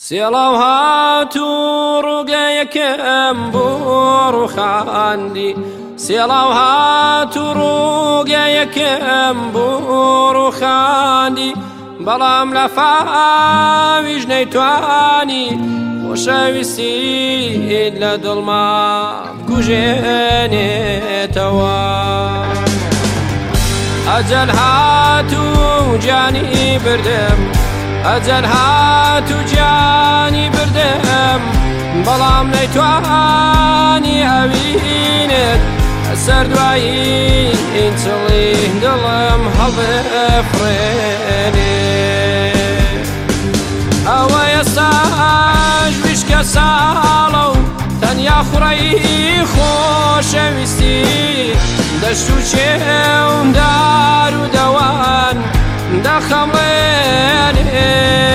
سێڵاو هات و ڕووگەیەکەم بۆ ڕووخاندی سێڵاو هات و ڕووگەیەکەم بۆ ڕووخاندی بەڵام لە فاویش نەیتوانی خۆشەویستیت لە دڵما بکوژێنێتەوە ئەجەل هات و جانی بردم ئەجەل هات و جانی بردم بەڵام نەیتوانی ئەوینت ئەسەر دوایی ئینچڵی دڵم هەڵدەفڕێنێ ئەوە ئێستاش ویشکە ساڵە و تەنیا خوڕەی خۆشەویستی دەشت و چێوم دار و دەوان دەخەمڵێنێ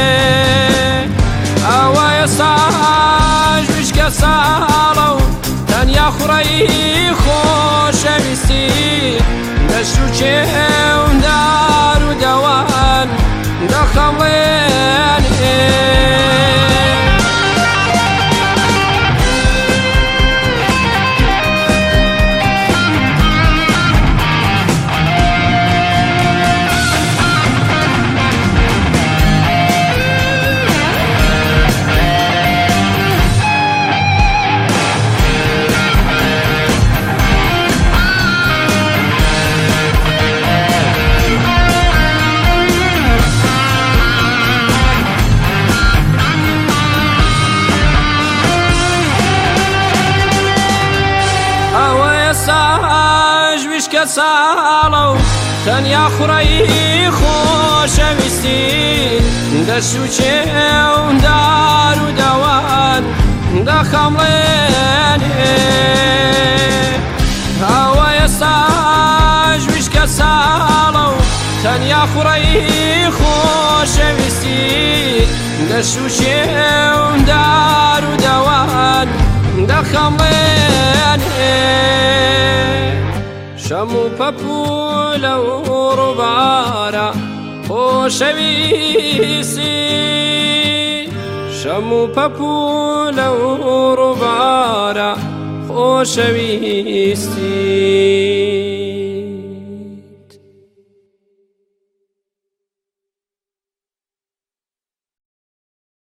ئەوە ئێستاش ویشکە ساڵە و تەنیا خوڕەی خۆشەویستی دەشت و چێوم دار و دەوان دەخەمڵێنێ ویشکە ساڵە و تەنیا خوڕەی خۆشەویستی دەشت و چێوم دار و دەوان دەخەمڵێنێ ئەوە ئێستاش ویشکە ساڵە و تەنیا خوڕەی خۆشەویستی دەشت و چێوم دار و دەوان دەخەمڵێنێ شەم و پەپوو لەو ڕووبارە خۆشەویستی شەم و پەپوو لەو ڕووبارە خۆشەویستی